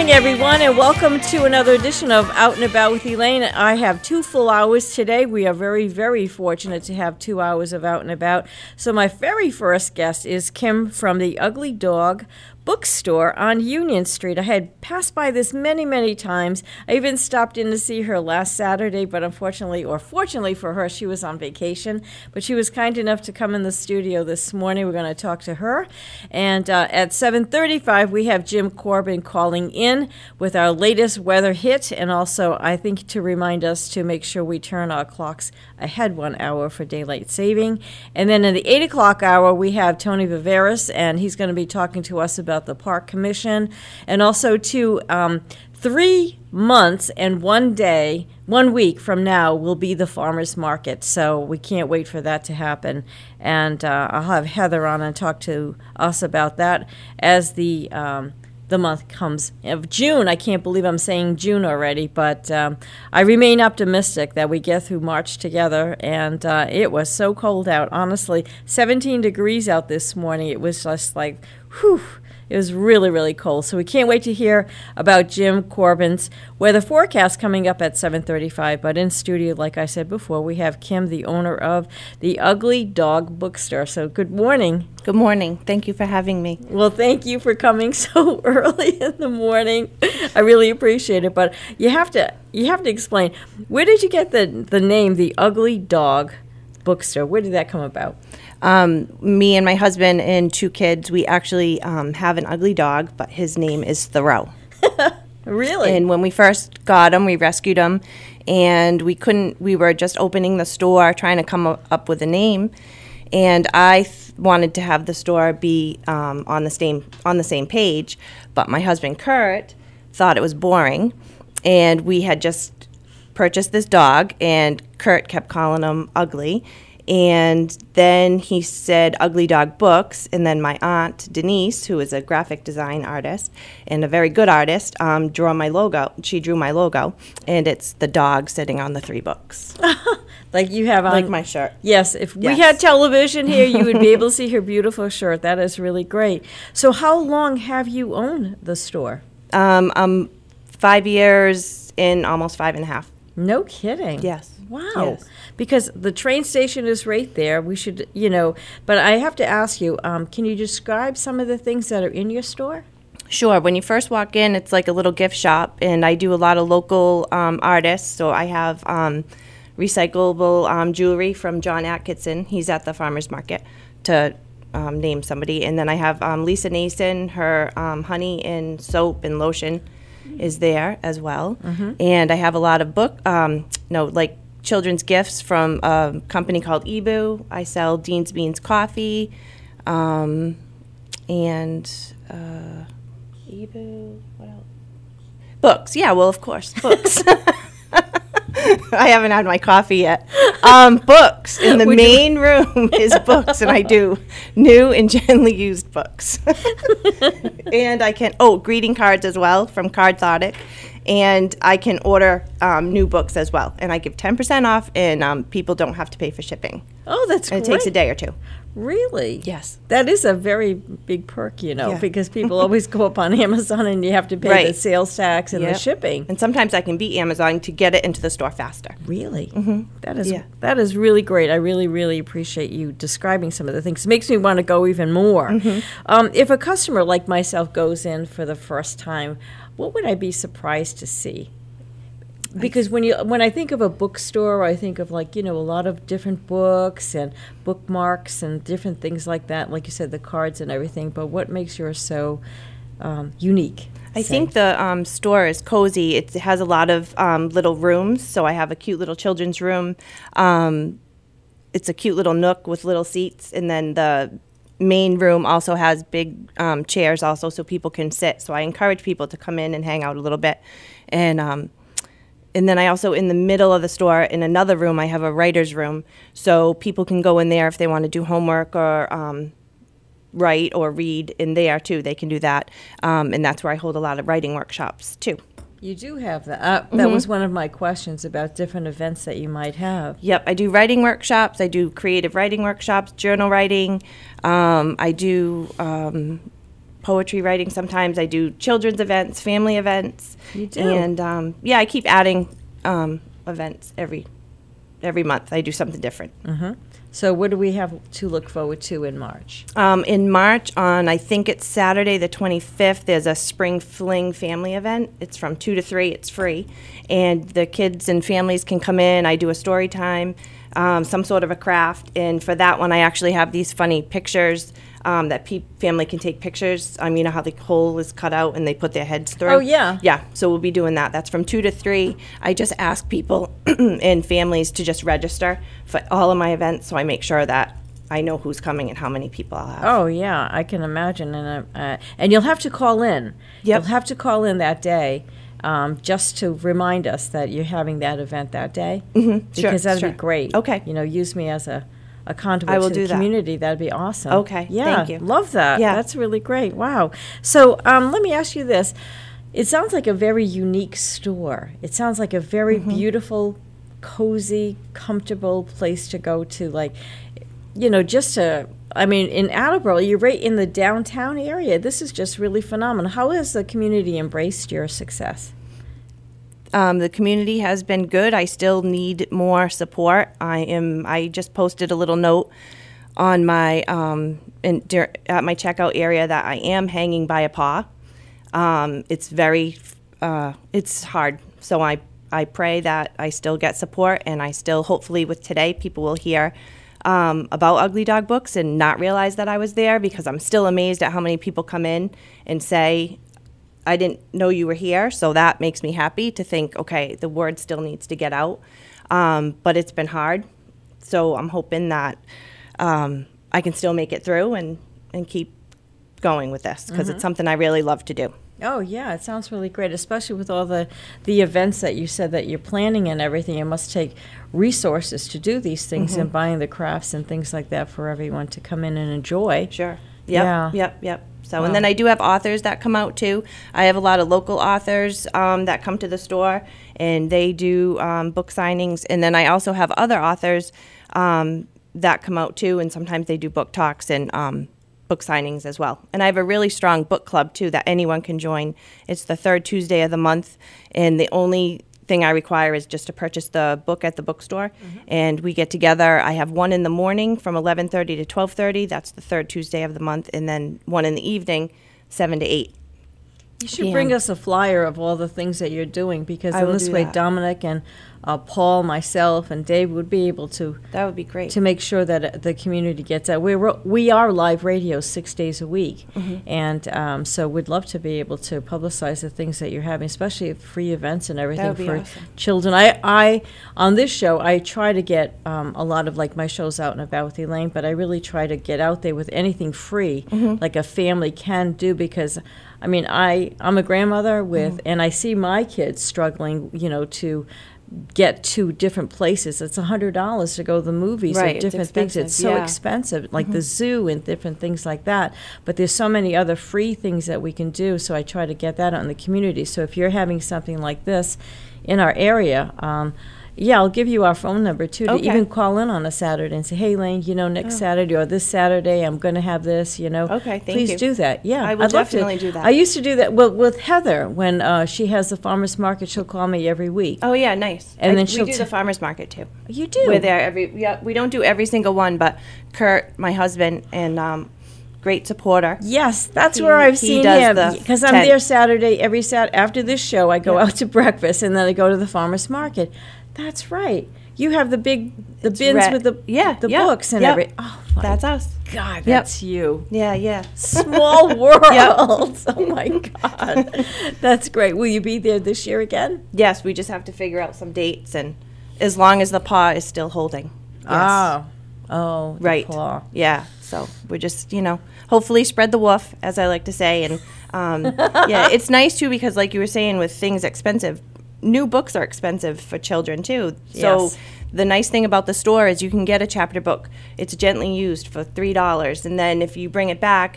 morning, everyone, and welcome to another edition of Out and About with Elaine. I have 2 full hours today. We are very, very fortunate to have 2 hours of Out and About. So my very first guest is Kim from the Ugly Dog Bookstore on Union Street. I had passed by this many, many times. I even stopped in to see her last Saturday, but unfortunately, or fortunately for her, she was on vacation. But she was kind enough to come in the studio this morning. We're going to talk to her. And at 7:35, we have Jim Corbin calling in with our latest weather hit, and also, I think, to remind us to make sure we turn our clocks ahead 1 hour for daylight saving. And then in the 8 o'clock hour, we have Tony Viveris, and he's going to be talking to us about the Park Commission, and also 3 months and 1 day, 1 week from now will be the farmers market. So we can't wait for that to happen. And I'll have Heather on and talk to us about that as the month comes of June. I can't believe I'm saying June already, but I remain optimistic that we get through March together. And it was so cold out, honestly. 17 degrees out this morning. It was just like, whew. It was really, really cold. So we can't wait to hear about Jim Corbin's weather forecast coming up at 7:35. But in studio, like I said before, we have Kim, the owner of the Ugly Dog Bookstore. So good morning. Good morning. Thank you for having me. Well, thank you for coming so early in the morning. I really appreciate it. But you have to explain, where did you get the name, the Ugly Dog Bookstore? Where did that come about? Me and my husband and 2 kids, we actually have an ugly dog, but his name is Thoreau. Really? And when we first got him, we rescued him, and we were just opening the store, trying to come up with a name, and I wanted to have the store be on the same page, but my husband, Kurt, thought it was boring, and we had just purchased this dog, and Kurt kept calling him Ugly. And then he said Ugly Dog Books, and then my aunt, Denise, who is a graphic design artist and a very good artist, drew my logo. She drew my logo, and it's the dog sitting on the 3 books. Like you have on... Like my shirt. Yes, if we had television here, you would be able to see her beautiful shirt. That is really great. So how long have you owned the store? 5 years in, almost 5.5. No kidding. Yes. Wow. Yes. Because the train station is right there. We should, but I have to ask you, can you describe some of the things that are in your store? Sure. When you first walk in, it's like a little gift shop, and I do a lot of local artists. So I have recyclable jewelry from John Atkinson. He's at the farmer's market, to name somebody. And then I have Lisa Nason, her honey and soap and lotion is there as well. Mm-hmm. And I have a lot of children's gifts from a company called Ebu. I sell Dean's Beans coffee, and Ebu, what else? Books, yeah, well, of course, books. I haven't had my coffee yet. Books. In the main room is books, and I do new and gently used books. And I can, greeting cards as well from Cardthotic. And I can order new books as well. And I give 10% off, and people don't have to pay for shipping. Oh, that's great. And it takes a day or 2. Really? Yes. That is a very big perk, Yeah. because people always go up on Amazon and you have to pay the sales tax and the shipping. And sometimes I can beat Amazon to get it into the store faster. Really? Mm-hmm. That is really great. I really, really appreciate you describing some of the things. It makes me want to go even more. Mm-hmm. If a customer like myself goes in for the first time, what would I be surprised to see? Because when I think of a bookstore, I think of a lot of different books and bookmarks and different things like that. Like you said, the cards and everything. But what makes yours so unique? I think the store is cozy. It has a lot of little rooms. So I have a cute little children's room. It's a cute little nook with little seats, and then the main room also has big chairs also, so people can sit. So I encourage people to come in and hang out a little bit, and then I also, in the middle of the store, in another room, I have a writer's room. So people can go in there if they want to do homework or write or read in there, too. They can do that. And that's where I hold a lot of writing workshops, too. You do have that. That was one of my questions about different events that you might have. Yep, I do writing workshops. I do creative writing workshops, journal writing. I do poetry writing sometimes. I do children's events, family events. You do? And, yeah, I keep adding events every month. I do something different. So what do we have to look forward to in March? In March, I think it's Saturday the 25th, there's a Spring Fling family event. It's from 2 to 3. It's free. And the kids and families can come in. I do a story time, some sort of a craft. And for that one, I actually have these funny pictures that family can take pictures. You know how the hole is cut out and they put their heads through? Oh, yeah. Yeah, so we'll be doing that. That's from 2 to 3. I just ask people and families to just register for all of my events, so I make sure that I know who's coming and how many people I'll have. Oh, yeah, I can imagine. And you'll have to call in. Yep. You'll have to call in that day just to remind us that you're having that event that day. Sure, Because that'd sure. be great. Okay. You know, use me as a conduit I will to do the that. community. That'd be awesome. Okay, Yeah, thank you. love that. Yeah. That's really great. Wow. So let me ask you this. It sounds like a very unique store. It sounds like a very beautiful, cozy, comfortable place to go to. Like, you know, just to, I mean, in Attleboro, you're right in the downtown area. This is just really phenomenal. How has the community embraced your success? The community has been good. I still need more support. I just posted a little note on my at my checkout area that I am hanging by a paw. It's very it's hard. So I pray that I still get support, and I still, hopefully with today, people will hear about Ugly Dog Books and not realize that I was there, because I'm still amazed at how many people come in and say, I didn't know you were here. So that makes me happy to think, okay, the word still needs to get out. But it's been hard. So I'm hoping that I can still make it through and keep going with this, because it's something I really love to do. Oh, yeah, it sounds really great, especially with all the events that you said that you're planning and everything. It must take resources to do these things and buying the crafts and things like that for everyone to come in and enjoy. Sure. Yep. Yeah. Yep. So, and then I do have authors that come out too. I have a lot of local authors that come to the store, and they do book signings. And then I also have other authors that come out too, and sometimes they do book talks and book signings as well. And I have a really strong book club too that anyone can join. It's the third Tuesday of the month, and the only thing I require is just to purchase the book at the bookstore, and we get together. I have one in the morning from 11:30 to 12:30. That's the third Tuesday of the month, and then one in the evening, 7 to 8. You should bring us a flyer of all the things that you're doing, because I in will this do way that. Dominic and Paul, myself, and Dave would be able to That would be great. to make sure that the community gets that. We are live radio 6 days a week, and so we'd love to be able to publicize the things that you're having, especially free events and everything would be for awesome. children. I on this show, I try to get a lot of, like, my shows out and about with Elaine, but I really try to get out there with anything free, like a family can do, because I mean, I'm a grandmother with, and I see my kids struggling, you know, to get to different places. It's $100 to go to the movies Right, or it's different things. It's so expensive, yeah. expensive, like the zoo and different things like that. But there's so many other free things that we can do, so I try to get that out in the community. So if you're having something like this in our area, yeah, I'll give you our phone number, too, to Okay. even call in on a Saturday and say, hey, Lane, you know, next Saturday or this Saturday, I'm going to have this, you know. Okay, thank Please you. do that. Yeah, I will I'd love to. definitely do that. I used to do that with Heather when she has the farmer's market. She'll call me every week. Oh yeah, nice. And then we she'll do the farmers market too. You do? We're there we don't do every single one, but Kurt, my husband, and great supporter. Yes, that's He- where I've he seen does him, the because I'm tent. there Saturday, every Saturday. After this show, I go out to breakfast, and then I go to the farmer's market. That's right. You have the bins with the yeah, books and yep. everything. Oh, my That's us. God, that's you. Yeah. Small world. Oh, my God. That's great. Will you be there this year again? Yes, we just have to figure out some dates, and as long as the paw is still holding. Yes. Oh, the Right. paw. Yeah. So we're just, hopefully spread the woof, as I like to say. And yeah, it's nice too, because like you were saying, with things expensive, new books are expensive for children too. So Yes. the nice thing about the store is you can get a chapter book. It's gently used for $3. And then if you bring it back,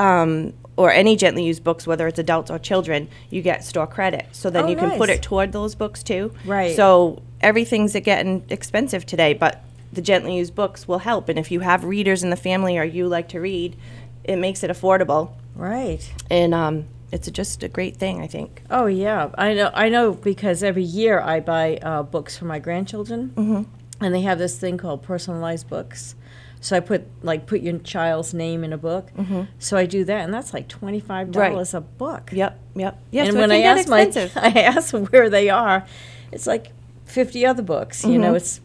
or any gently used books, whether it's adults or children, you get store credit. So then Oh, you can put nice. it toward those books too. Right. So everything's getting expensive today, but the gently used books will help. And if you have readers in the family or you like to read, it makes it affordable. Right. And it's just a great thing, I think. Oh yeah, I know because every year I buy books for my grandchildren, and they have this thing called personalized books. So I put your child's name in a book. So I do that, and that's like $25 a book. Yep. Yeah. And So when it I can get expensive. I ask them where they are, it's like 50 other books. You know, it's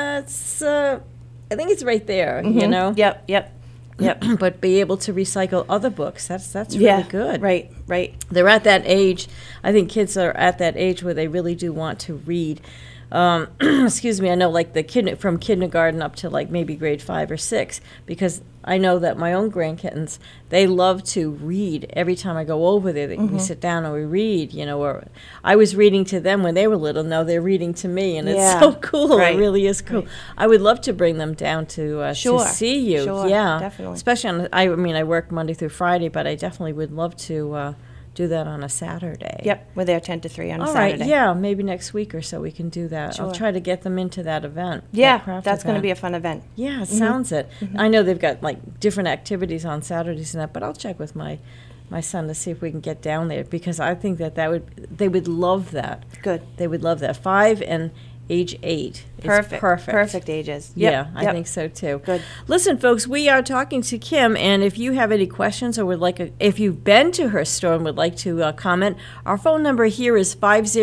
I think it's right there. You know. Yep. But be able to recycle other books, that's really good. Right. They're at that age. I think kids are at that age where they really do want to read. Excuse me. I know, like the kid from kindergarten up to like maybe grade 5 or 6, because I know that my own grandkittens, they love to read. Every time I go over there, we sit down and we read. You know, or I was reading to them when they were little. Now they're reading to me, and it's so cool. Right. It really is cool. Right. I would love to bring them down to see you. Sure, yeah, definitely. Especially I work Monday through Friday, but I definitely would love to do that on a Saturday. Yep, we're there 10 to 3 on a All Saturday. right, yeah, maybe next week or so we can do that. Sure. I'll try to get them into that event. Yeah, that craft that's going to event. be a fun event. Yeah, it sounds it. I know they've got like different activities on Saturdays and that, but I'll check with my son to see if we can get down there, because I think they would love that. Good. They would love that. 5 and age 8. Perfect. Perfect. Perfect ages. Yeah, I think so too. Good. Listen, folks, we are talking to Kim, and if you have any questions or if you've been to her store and would like to comment, our phone number here is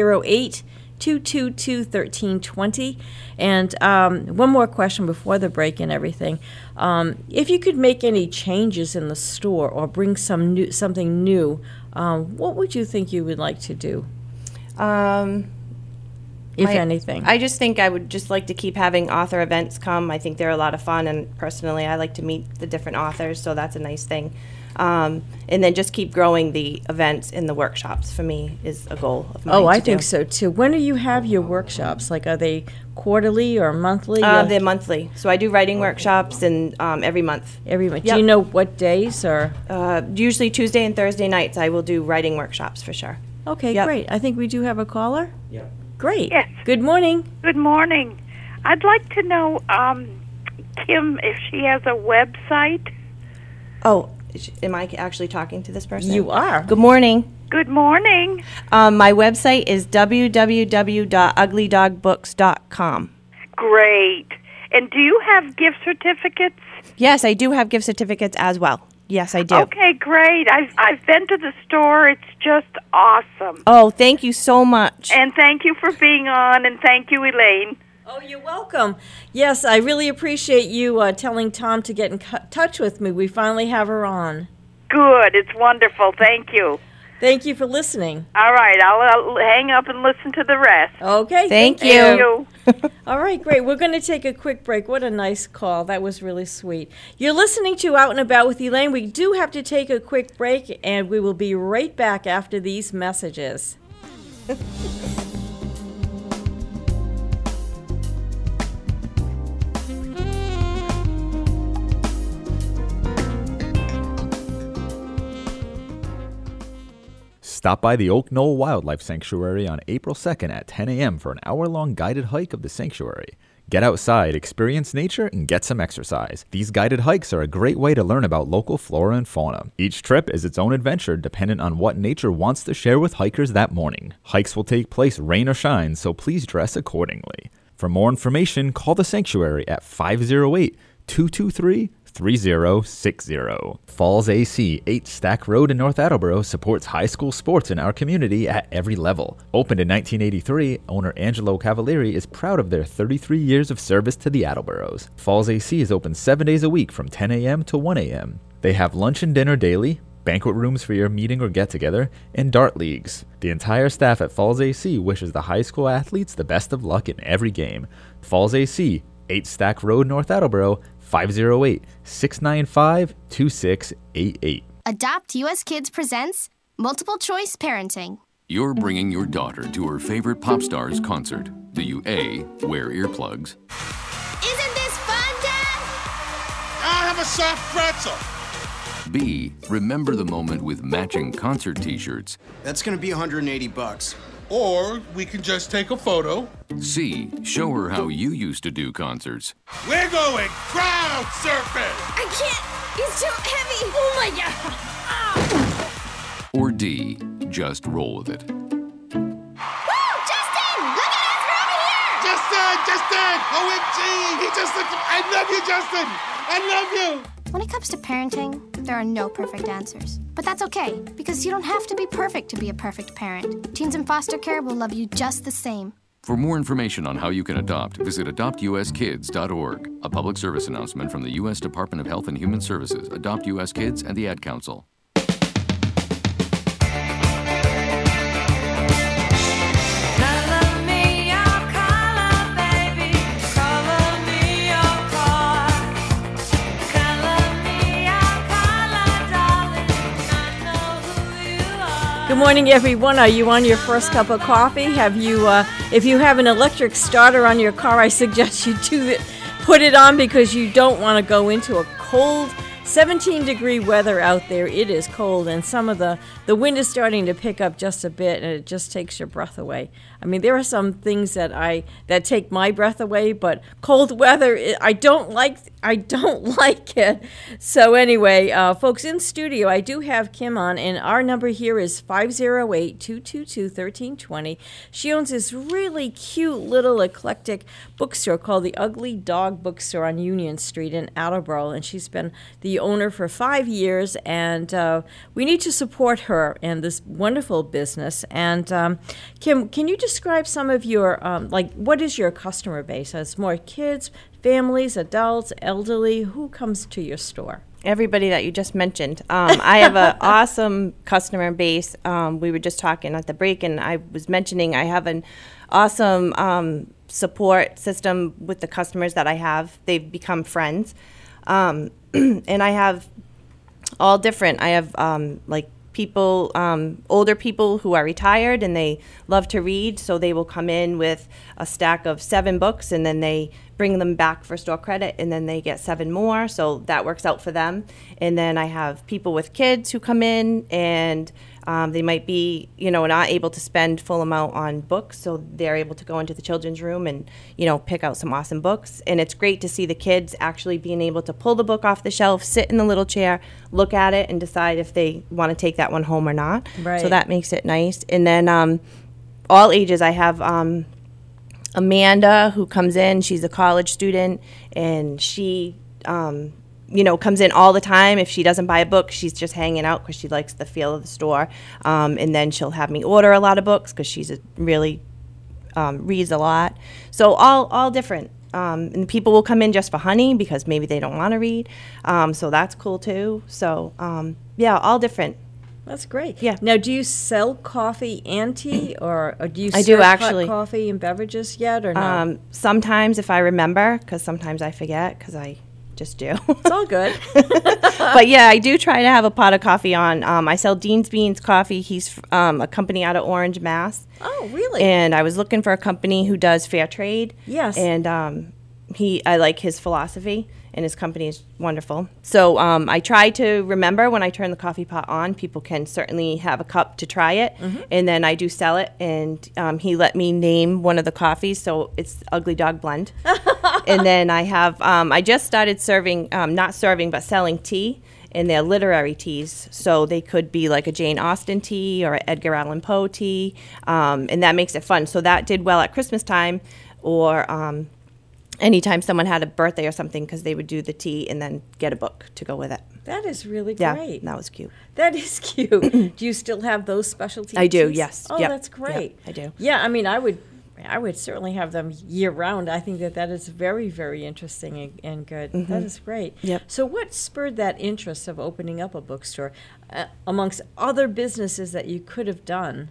508-222-1320. And one more question before the break and everything. If you could make any changes in the store or bring something new, what would you think you would like to do? If anything. I just think I would just like to keep having author events come. I think they're a lot of fun, and personally I like to meet the different authors, so that's a nice thing. And then just keep growing the events in the workshops, for me, is a goal of mine. Oh, I to think do. so too. When do you have your workshops? Like, are they quarterly or monthly? They're monthly. So I do writing workshops and every month. Every month. Yep. Do you know what days or? Usually Tuesday and Thursday nights I will do writing workshops for sure. Okay, Yep. great. I think we do have a caller. Yeah. Great. Yes. Good morning. Good morning. I'd like to know, Kim, if she has a website. Oh, am I actually talking to this person? You are. Good morning. Good morning. My website is www.uglydogbooks.com. Great. And do you have gift certificates? Yes, I do have gift certificates as well. Yes, I do. Okay, great. I've been to the store. It's just awesome. Oh, thank you so much. And thank you for being on, and thank you, Elaine. Oh, you're welcome. Yes, I really appreciate you telling Tom to get in touch with me. We finally have her on. Good. It's wonderful. Thank you. Thank you for listening. All right. I'll hang up and listen to the rest. Okay. Thank you. Thank you. All right, great. We're going to take a quick break. What a nice call. That was really sweet. You're listening to Out and About with Elaine. We do have to take a quick break, and we will be right back after these messages. Stop by the Oak Knoll Wildlife Sanctuary on April 2nd at 10 a.m. for an hour-long guided hike of the sanctuary. Get outside, experience nature, and get some exercise. These guided hikes are a great way to learn about local flora and fauna. Each trip is its own adventure dependent on what nature wants to share with hikers that morning. Hikes will take place rain or shine, so please dress accordingly. For more information, call the sanctuary at 508-223-3060. Falls AC, 8 Stack Road in North Attleboro, supports high school sports in our community at every level. Opened in 1983, owner Angelo Cavalieri is proud of their 33 years of service to the Attleboros. Falls AC is open 7 days a week from 10 a.m. to 1 a.m. They have lunch and dinner daily, banquet rooms for your meeting or get-together, and dart leagues. The entire staff at Falls AC wishes the high school athletes the best of luck in every game. Falls AC, 8 Stack Road, North Attleboro, 508-695-2688. Adopt US Kids presents Multiple Choice Parenting. You're bringing your daughter to her favorite pop star's concert. Do you A, wear earplugs? Isn't this fun, Dad? I'll have a soft pretzel. B, remember the moment with matching concert t-shirts? That's gonna be $180. Or we can just take a photo. C, show her how you used to do concerts. We're going crowd surfing. I can't. It's too heavy. Oh, my God. Or D, just roll with it? Justin! OMG! He just looked. I love you, Justin! I love you! When it comes to parenting, there are no perfect answers. But that's okay, because you don't have to be perfect to be a perfect parent. Teens in foster care will love you just the same. For more information on how you can adopt, visit adoptuskids.org. A public service announcement from the U.S. Department of Health and Human Services, Adopt U.S. Kids, and the Ad Council. Good morning, everyone. Are you on your first cup of coffee? Have you, if you have an electric starter on your car, I suggest you put it on because you don't want to go into a cold 17-degree weather out there. It is cold, and some of the wind is starting to pick up just a bit, and it just takes your breath away. I mean, there are some things that take my breath away, but cold weather, I don't like it. So anyway, folks, in studio, I do have Kim on, and our number here is 508-222-1320. She owns this really cute little eclectic bookstore called the Ugly Dog Bookstore on Union Street in Attleboro, and she's been the owner for 5 years, and we need to support her and this wonderful business. And Kim, can you describe some of your, what is your customer base? It's more kids, families, adults, elderly. Who comes to your store? Everybody that you just mentioned. I have an awesome customer base. We were just talking at the break, and I was mentioning I have an awesome support system with the customers that I have. They've become friends. And I have all different. I have people, older people who are retired and they love to read, so they will come in with a stack of 7 books and then they bring them back for store credit and then they get 7 more, so that works out for them. And then I have people with kids who come in and they might be, not able to spend full amount on books, so they're able to go into the children's room and, pick out some awesome books. And it's great to see the kids actually being able to pull the book off the shelf, sit in the little chair, look at it, and decide if they want to take that one home or not. Right. So that makes it nice. And then all ages, I have Amanda who comes in. She's a college student, and she comes in all the time. If she doesn't buy a book, she's just hanging out because she likes the feel of the store. And then she'll have me order a lot of books because she's really reads a lot. So all different. And people will come in just for honey because maybe they don't want to read. So that's cool too. So all different. That's great. Yeah. Now, do you sell coffee and tea, or do you I serve do, actually. hot coffee and beverages yet, or no? Sometimes if I remember, because sometimes I forget because I just do. It's all good. But yeah, I do try to have a pot of coffee on. I sell Dean's Beans Coffee. He's a company out of Orange, Mass. Oh, really? And I was looking for a company who does fair trade. Yes. And I like his philosophy, and his company is wonderful. So I try to remember when I turn the coffee pot on, people can certainly have a cup to try it. Mm-hmm. And then I do sell it, and he let me name one of the coffees, so it's Ugly Dog Blend. And then I have, I just started selling tea, and they're literary teas. So they could be like a Jane Austen tea or an Edgar Allan Poe tea, and that makes it fun. So that did well at Christmas time, or anytime someone had a birthday or something, because they would do the tea and then get a book to go with it. That is really Yeah, great. that was cute. That is cute. Do you still have those specialty I do, teas? yes. Oh, Yep. that's great. Yep, I do. Yeah, I mean, I would certainly have them year-round. I think that is very, very interesting and good. Mm-hmm. That is great. Yep. So what spurred that interest of opening up a bookstore amongst other businesses that you could have done?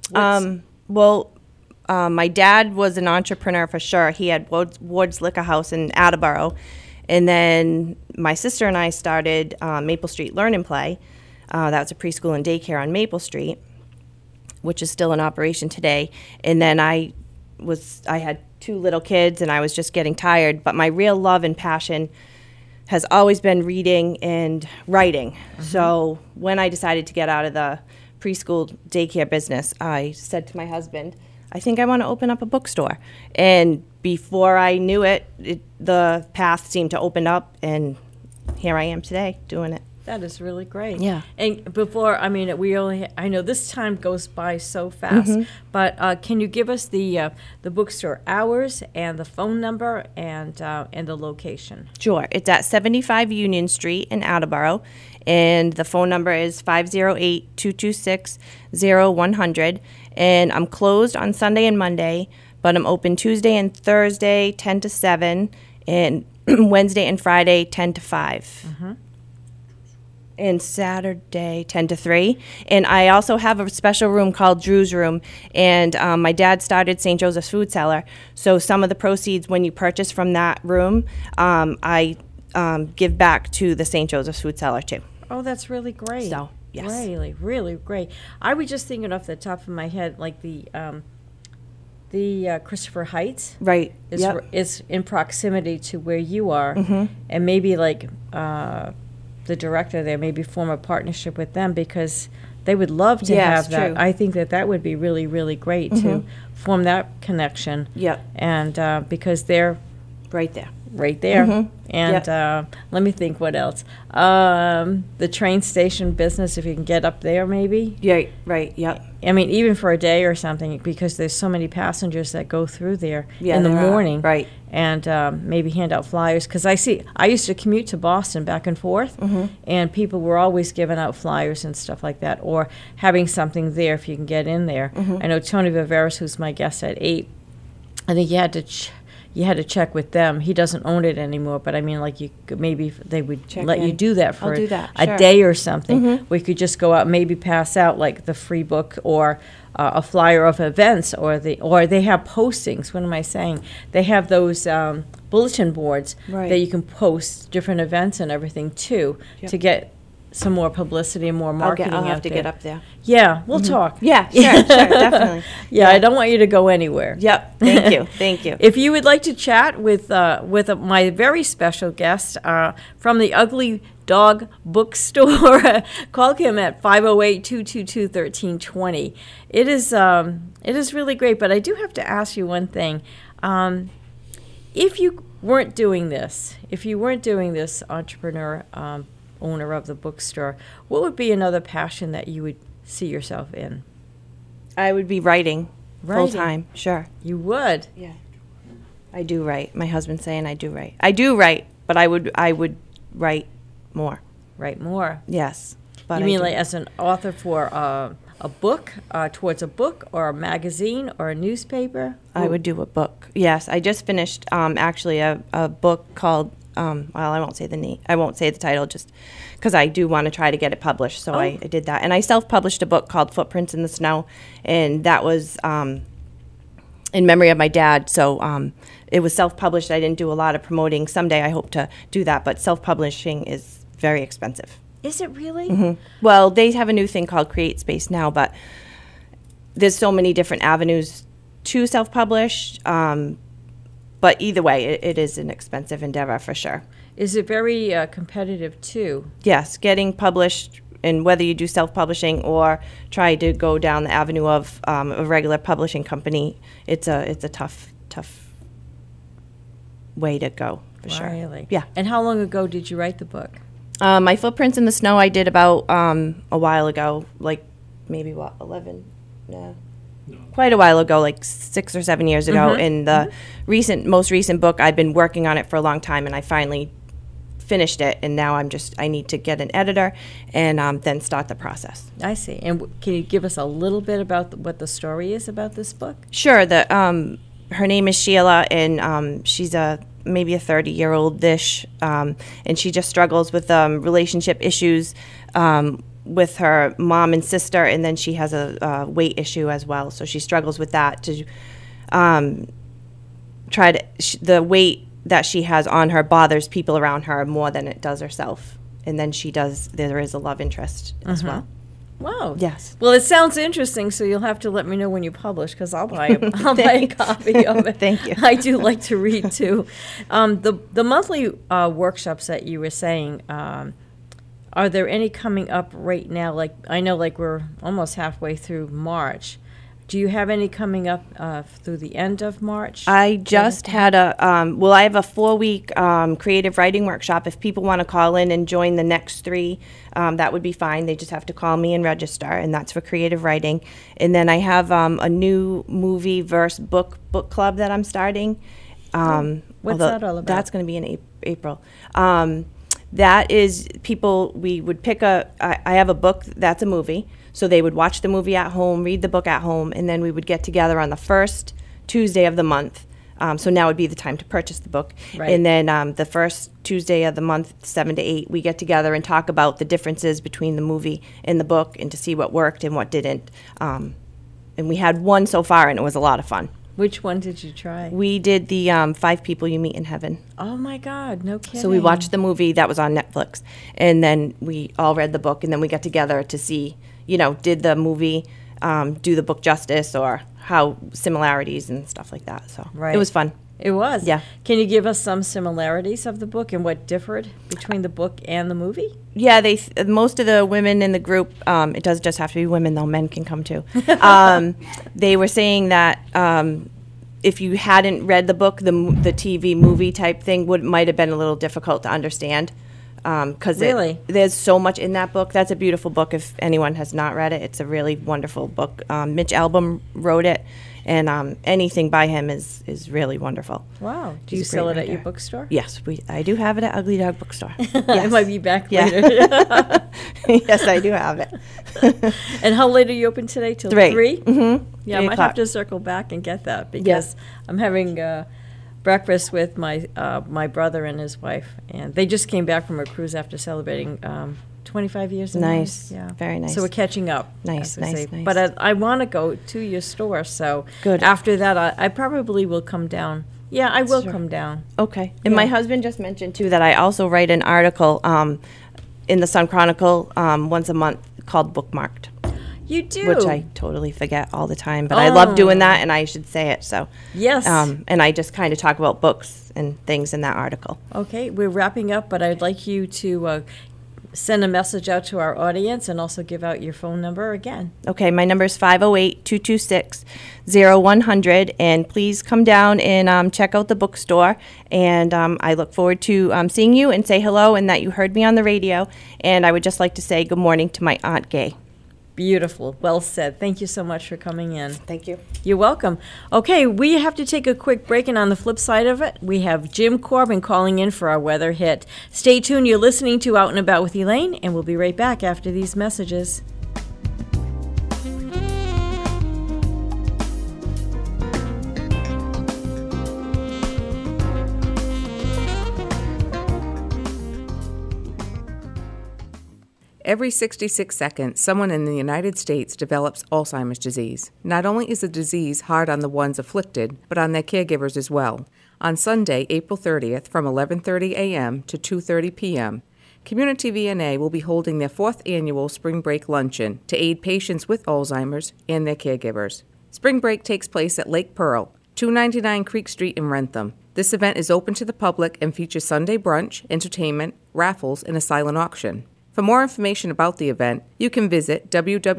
My dad was an entrepreneur for sure. He had Ward's Liquor House in Attleboro. And then my sister and I started Maple Street Learn and Play. That was a preschool and daycare on Maple Street, which is still in operation today. And then I had 2 little kids, and I was just getting tired. But my real love and passion has always been reading and writing. Mm-hmm. So when I decided to get out of the preschool daycare business, I said to my husband, I think I want to open up a bookstore. And before I knew it, the path seemed to open up, and here I am today doing it. That is really great. Yeah. And before, I mean, I know this time goes by so fast, but can you give us the bookstore hours and the phone number and the location? Sure. It's at 75 Union Street in Attleboro, and the phone number is 508-226-0100. And I'm closed on Sunday and Monday, but I'm open Tuesday and Thursday, 10 to 7, and Wednesday and Friday, 10 to 5. And Saturday, 10 to 3. And I also have a special room called Drew's Room. And my dad started St. Joseph's Food Cellar. So some of the proceeds when you purchase from that room, I give back to the St. Joseph's Food Cellar too. Oh, that's really great. So, yes. Really, really great. I was just thinking off the top of my head, like the Christopher Heights. Right. Is in proximity to where you are. And maybe like the director there, maybe form a partnership with them because they would love to have that. True. I think that would be really, really great to form that connection. Yep. And because they're Right there. right there. And let me think what else. The train station business, if you can get up there maybe. Yeah, right, yep. I mean, even for a day or something, because there's so many passengers that go through there Yeah, in the there are. morning. Right. And maybe hand out flyers. Because I used to commute to Boston back and forth, and people were always giving out flyers and stuff like that, or having something there if you can get in there. I know Tony Viveris, who's my guest at 8, I think you had to check with them. He doesn't own it anymore, but I mean, like you could, maybe they would Check let you in. do that for I'll do that, a sure. day or something. We could just go out, maybe pass out like the free book or a flyer of events, or they have postings. What am I saying? They have those bulletin boards Right. that you can post different events and everything too to get some more publicity and more marketing I'll out have to there. get up there. Yeah, we'll talk. Yeah, sure, definitely. Yeah, I don't want you to go anywhere. Yep, thank you, thank you. If you would like to chat with my very special guest from the Ugly Dog Bookstore, call him at 508-222-1320. It is really great, but I do have to ask you one thing. If you weren't doing this, entrepreneur, owner of the bookstore, what would be another passion that you would see yourself in? I would be writing full time, sure. You would? Yeah. I do write. My husband's saying I do write. I do write, but I would write more. Write more? Yes. But You I mean do. like as an author for a book, towards a book or a magazine or a newspaper? I would do a book. Yes, I just finished actually a book called, well, I won't say the name. I won't say the title just because I do want to try to get it published. So I did that. And I self-published a book called Footprints in the Snow, and that was in memory of my dad. So it was self-published. I didn't do a lot of promoting. Someday I hope to do that, but self-publishing is very expensive. Is it really? Well, they have a new thing called Create Space now, but there's so many different avenues to self-publish. But either way, it is an expensive endeavor for sure. Is it very competitive too? Yes, getting published, and whether you do self-publishing or try to go down the avenue of a regular publishing company, it's a tough way to go for sure. Really? Yeah. And how long ago did you write the book? My Footprints in the Snow I did about a while ago, like maybe 11? No. Quite a while ago, like 6 or 7 years ago. And the most recent book, I've been working on it for a long time, and I finally finished it. And now I need to get an editor and then start the process. I see. And can you give us a little bit about what the story is about this book? Sure. Her name is Sheila, and she's maybe a 30-year-old-ish, and she just struggles with relationship issues with her mom and sister, and then she has a weight issue as well. So she struggles with that to the weight that she has on her bothers people around her more than it does herself. And then there is a love interest as well. Wow. Yes. Well, it sounds interesting, so you'll have to let me know when you publish, because I'll buy a copy of it. Thank you. I do like to read, too. The monthly workshops that you were saying, are there any coming up right now? Like, I know, like, we're almost halfway through March. Do you have any coming up through the end of March? I just had I have a 4-week creative writing workshop. If people want to call in and join the next 3, that would be fine. They just have to call me and register, and that's for creative writing. And then I have a new movie verse book club that I'm starting. What's that all about? That's going to be in April. That is people, we would pick I have a book that's a movie. So they would watch the movie at home, read the book at home, and then we would get together on the first Tuesday of the month. So now would be the time to purchase the book. Right. And then the first Tuesday of the month, 7 to 8, we get together and talk about the differences between the movie and the book and to see what worked and what didn't. And we had one so far, and it was a lot of fun. Which one did you try? We did the 5 People You Meet in Heaven. Oh, my God. No kidding. So we watched the movie that was on Netflix, and then we all read the book, and then we got together to see, did the movie do the book justice or how similarities and stuff like that. So It was fun. It was? Yeah. Can you give us some similarities of the book and what differed between the book and the movie? Yeah, most of the women in the group, it does just have to be women, though men can come too. They were saying that if you hadn't read the book, the TV movie type thing might have been a little difficult to understand. Because there's so much in that book. That's a beautiful book if anyone has not read it. It's a really wonderful book. Mitch Albom wrote it, and anything by him is really wonderful. Wow. Do you sell it at your bookstore? Yes, I do have it at Ugly Dog Bookstore. Yes. I might be back later. Yes, I do have it. And how late are you open today? Till 3? 3? Mm-hmm. Yeah, I might have to circle back and get that because I'm having breakfast with my brother and his wife, and they just came back from a cruise after celebrating 25 years. Nice. Yeah, very nice. So we're catching up. Nice. But I want to go to your store, so good. After that, I probably will come down. Yeah, I will come down. Okay. And my husband just mentioned too that I also write an article in the Sun Chronicle once a month called Bookmarked. You do? Which I totally forget all the time, but I love doing that, and I should say it. So yes. And I just kind of talk about books and things in that article. Okay, we're wrapping up, but I'd like you to send a message out to our audience and also give out your phone number again. Okay, my number is 508-226-0100, and please come down and check out the bookstore. And I look forward to seeing you and say hello and that you heard me on the radio. And I would just like to say good morning to my Aunt Gay. Beautiful. Well said. Thank you so much for coming in. Thank you. You're welcome. Okay, we have to take a quick break, and on the flip side of it, we have Jim Corbin calling in for our weather hit. Stay tuned. You're listening to Out and About with Elaine, and we'll be right back after these messages. Every 66 seconds, someone in the United States develops Alzheimer's disease. Not only is the disease hard on the ones afflicted, but on their caregivers as well. On Sunday, April 30th, from 11:30 a.m. to 2:30 p.m., Community VNA will be holding their 4th annual Spring Break Luncheon to aid patients with Alzheimer's and their caregivers. Spring Break takes place at Lake Pearl, 299 Creek Street in Rentham. This event is open to the public and features Sunday brunch, entertainment, raffles, and a silent auction. For more information about the event, you can visit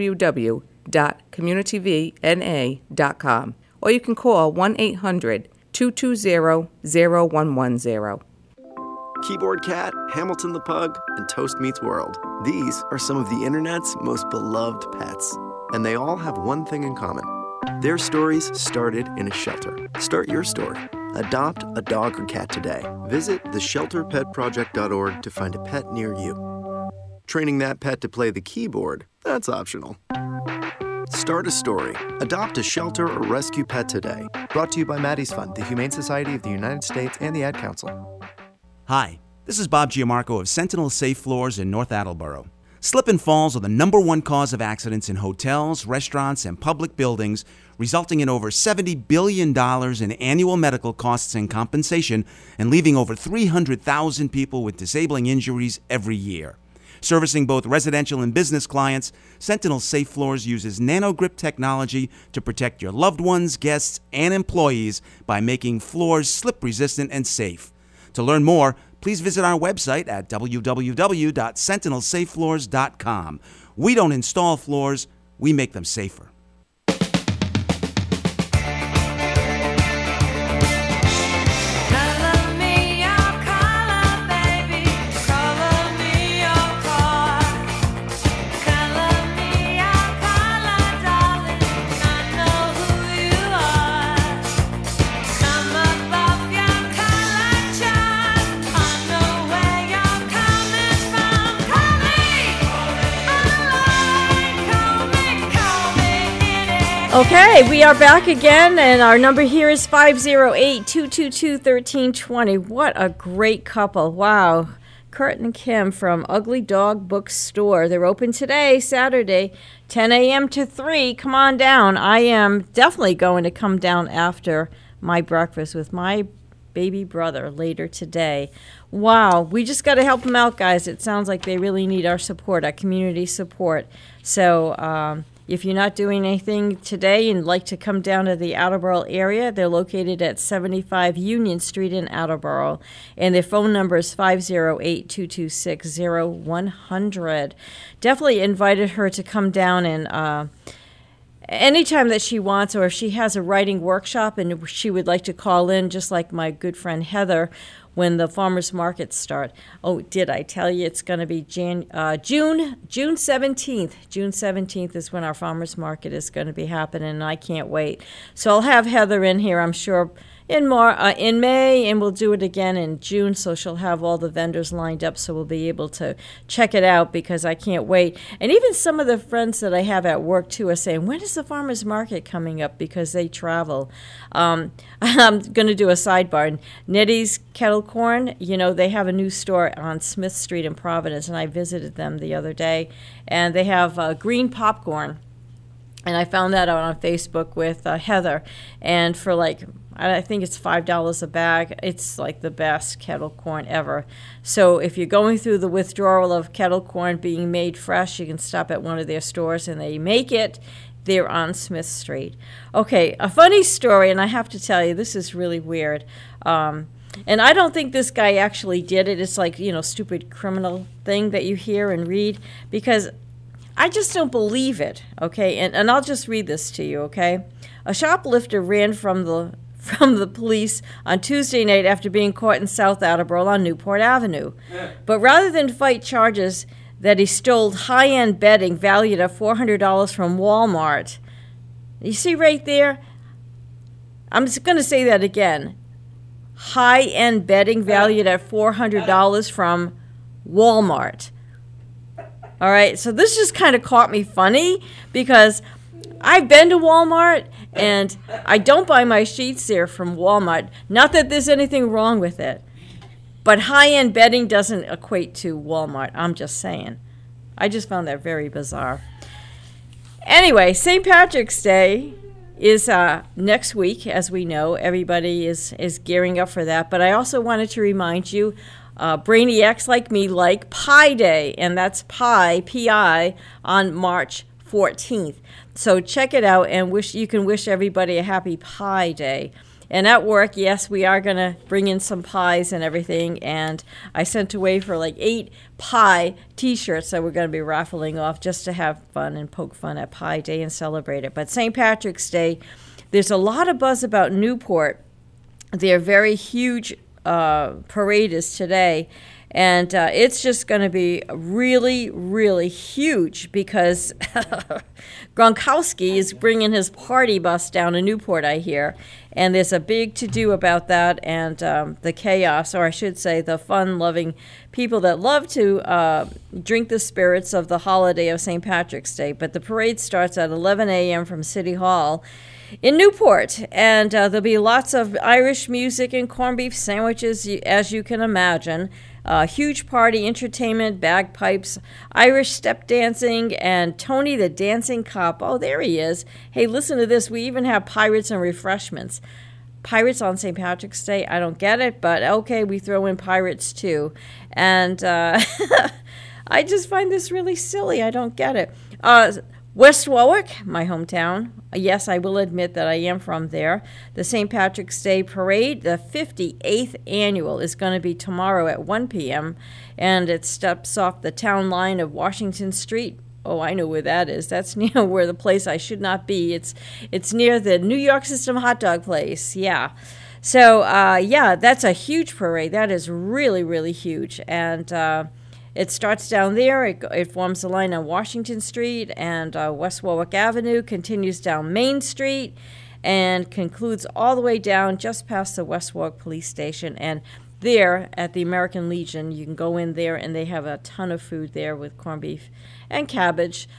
www.communityvna.com or you can call 1-800-220-0110. Keyboard Cat, Hamilton the Pug, and Toast Meets World. These are some of the internet's most beloved pets. And they all have one thing in common. Their stories started in a shelter. Start your story. Adopt a dog or cat today. Visit theshelterpetproject.org to find a pet near you. Training that pet to play the keyboard, that's optional. Start a story. Adopt a shelter or rescue pet today. Brought to you by Maddie's Fund, the Humane Society of the United States, and the Ad Council. Hi, this is Bob Giamarco of Sentinel Safe Floors in North Attleboro. Slip and falls are the #1 cause of accidents in hotels, restaurants, and public buildings, resulting in over $70 billion in annual medical costs and compensation, and leaving over 300,000 people with disabling injuries every year. Servicing both residential and business clients, Sentinel Safe Floors uses NanoGrip technology to protect your loved ones, guests, and employees by making floors slip-resistant and safe. To learn more, please visit our website at www.sentinelsafefloors.com. We don't install floors, we make them safer. Okay, we are back again, and our number here is 508-222-1320. What a great couple. Wow. Kurt and Kim from Ugly Dog Bookstore. They're open today, Saturday, 10 a.m. to 3. Come on down. I am definitely going to come down after my breakfast with my baby brother later today. Wow, we just got to help them out, guys. It sounds like they really need our support, our community support. So if you're not doing anything today and like to come down to the Attleboro area, they're located at 75 Union Street in Attleboro, and their phone number is 508-226-0100. Definitely invited her to come down and anytime that she wants, or if she has a writing workshop and she would like to call in, just like my good friend Heather, when the farmers markets start. Oh, did I tell you it's going to be June 17th. June 17th is when our farmers market is going to be happening, and I can't wait. So I'll have Heather in here, I'm sure, in May, and we'll do it again in June, so she'll have all the vendors lined up, so we'll be able to check it out, because I can't wait. And even some of the friends that I have at work, too, are saying, when is the farmers market coming up, because they travel. I'm going to do a sidebar. Nettie's Kettle Corn, they have a new store on Smith Street in Providence, and I visited them the other day, and they have green popcorn. And I found that out on Facebook with Heather, and for I think it's $5 a bag. It's like the best kettle corn ever. So if you're going through the withdrawal of kettle corn being made fresh, you can stop at one of their stores, and they make it. They're on Smith Street. Okay, a funny story, and I have to tell you, this is really weird. And I don't think this guy actually did it. It's like, stupid criminal thing that you hear and read, because I just don't believe it, okay? And I'll just read this to you, okay? A shoplifter ran from the police on Tuesday night after being caught in South Attleboro on Newport Avenue. But rather than fight charges that he stole high-end bedding valued at $400 from Walmart. You see right there? I'm just going to say that again. High-end bedding valued at $400 from Walmart. All right, so this just kind of caught me funny, because I've been to Walmart, and I don't buy my sheets there from Walmart. Not that there's anything wrong with it, but high-end bedding doesn't equate to Walmart. I'm just saying. I just found that very bizarre. Anyway, St. Patrick's Day is next week, as we know. Everybody is gearing up for that. But I also wanted to remind you, brainiacs like me like Pi Day, and that's Pi, P-I, on March 14th. So check it out, and you can wish everybody a happy Pi Day. And at work, yes, we are going to bring in some pies and everything, and I sent away for 8 pie T-shirts that we're going to be raffling off just to have fun and poke fun at Pi Day and celebrate it. But St. Patrick's Day, there's a lot of buzz about Newport. Their very huge parade is today, and it's just going to be really, really huge, because Gronkowski is bringing his party bus down to Newport, I hear. And there's a big to-do about that, and the chaos, or I should say the fun-loving people that love to drink the spirits of the holiday of St. Patrick's Day. But the parade starts at 11 a.m. from City Hall in Newport, and there'll be lots of Irish music and corned beef sandwiches, as you can imagine. Huge party, entertainment, bagpipes, Irish step dancing, and Tony the Dancing Cop. Oh, there he is. Hey, listen to this. We even have pirates and refreshments. Pirates on St. Patrick's Day? I don't get it, but okay, we throw in pirates too. And I just find this really silly. I don't get it. West Warwick, my hometown. Yes, I will admit that I am from there. The St. Patrick's Day Parade, the 58th annual, is going to be tomorrow at 1 p.m., and it steps off the town line of Washington Street. Oh, I know where that is. That's near where the place I should not be. It's near the New York System hot dog place. Yeah. So, that's a huge parade. That is really, really huge. And it starts down there. It forms the line on Washington Street and West Warwick Avenue, continues down Main Street, and concludes all the way down just past the West Warwick Police Station. And there at the American Legion, you can go in there, and they have a ton of food there with corned beef and cabbage.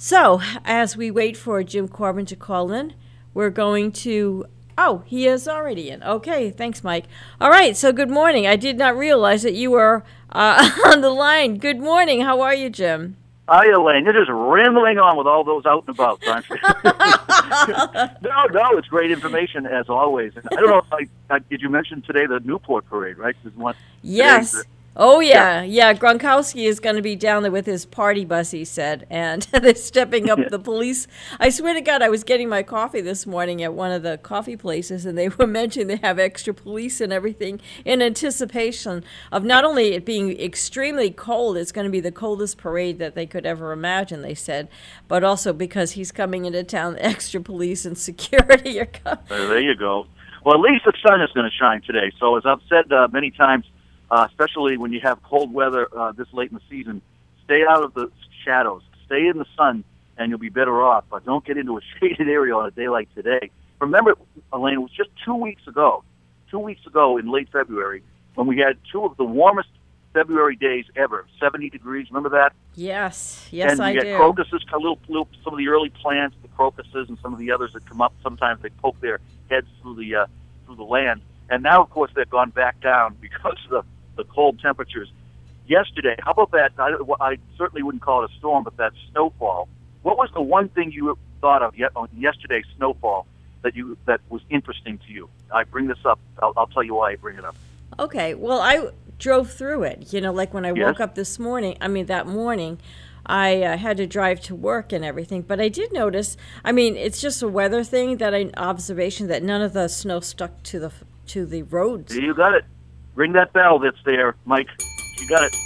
So, as we wait for Jim Corbin to call in, we're going to... Oh, he is already in. Okay, thanks, Mike. All right, so good morning. I did not realize that you were on the line. Good morning. How are you, Jim? Hi, Elaine. You're just rambling on with all those out and about, aren't you? No, it's great information, as always. And I don't know, did you mention today the Newport Parade, right? Yes. Oh, yeah. Gronkowski is going to be down there with his party bus, he said, and they're stepping up the police. I swear to God, I was getting my coffee this morning at one of the coffee places, and they were mentioning they have extra police and everything in anticipation of not only it being extremely cold, it's going to be the coldest parade that they could ever imagine, they said, but also because he's coming into town, extra police and security are coming. There you go. Well, at least the sun is going to shine today. So as I've said many times, especially when you have cold weather this late in the season, stay out of the shadows. Stay in the sun, and you'll be better off. But don't get into a shaded area on a day like today. Remember, Elaine, it was just 2 weeks ago in late February, when we had two of the warmest February days ever, 70 degrees. Remember that? Yes, I do. And you get crocuses, some of the early plants, the crocuses, and some of the others that come up. Sometimes they poke their heads through the land. And now, of course, they've gone back down because of the cold temperatures. Yesterday, how about that? I certainly wouldn't call it a storm, but that snowfall. What was the one thing you thought of on yesterday's snowfall that was interesting to you? I bring this up. I'll tell you why I bring it up. Okay. Well, I drove through it. Like when I woke up that morning, I had to drive to work and everything. But I did notice, it's just a weather thing, an observation that none of the snow stuck to the roads. You got it. Ring that bell that's there, Mike. You got it.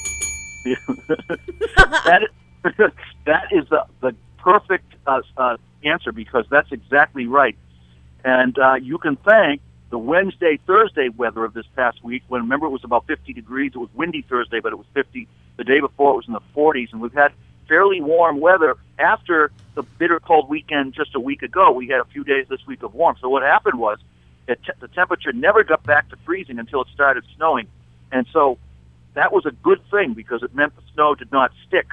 That is the perfect answer, because that's exactly right. And you can thank the Wednesday, Thursday weather of this past week, when, remember, it was about 50 degrees. It was windy Thursday, but it was 50. The day before, it was in the 40s. And we've had fairly warm weather after the bitter cold weekend just a week ago. We had a few days this week of warm. So what happened was, the temperature never got back to freezing until it started snowing. And so that was a good thing, because it meant the snow did not stick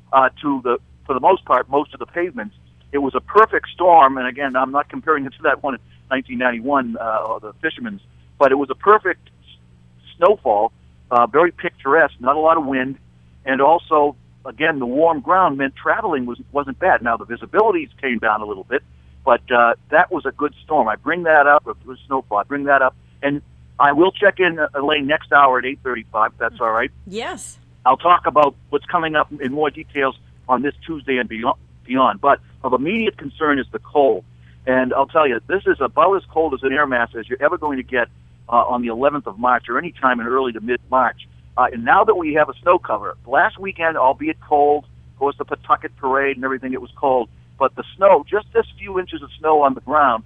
for the most part, most of the pavements. It was a perfect storm, and again, I'm not comparing it to that one in 1991, the Fisherman's, but it was a perfect snowfall, very picturesque, not a lot of wind, and also, again, the warm ground meant traveling wasn't bad. Now, the visibilities came down a little bit, but that was a good storm. I bring that up, it was snowfall, I bring that up, and I will check in, Elaine, next hour at 8:35, if that's all right. Yes. I'll talk about what's coming up in more details on this Tuesday and beyond. But of immediate concern is the cold. And I'll tell you, this is about as cold as an air mass as you're ever going to get on the 11th of March or any time in early to mid-March. And now that we have a snow cover, last weekend, albeit cold, of course, the Pawtucket Parade and everything, it was cold. But the snow, just this few inches of snow on the ground,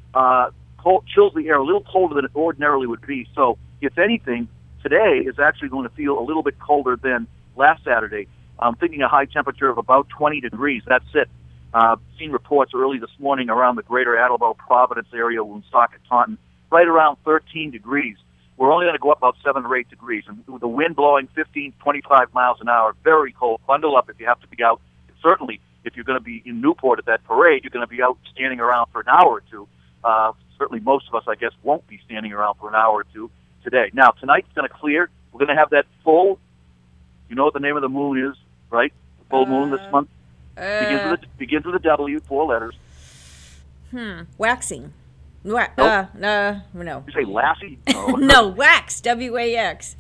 chills the air a little colder than it ordinarily would be. So, if anything, today is actually going to feel a little bit colder than last Saturday. I'm thinking a high temperature of about 20 degrees. That's it. Seen reports early this morning around the greater Attleboro, Providence area, Woonsocket, Taunton, right around 13 degrees. We're only going to go up about 7 or 8 degrees. And with the wind blowing 15, 25 miles an hour, very cold. Bundle up if you have to be out. Certainly, if you're going to be in Newport at that parade, you're going to be out standing around for an hour or two. Certainly most of us, I guess, won't be standing around for an hour or two today. Now, tonight's going to clear. We're going to have that full, you know what the name of the moon is, right? The full moon this month. Begins with a W, 4 letters. Waxing. No. No. You say Lassie? No, no, wax, W-A-X.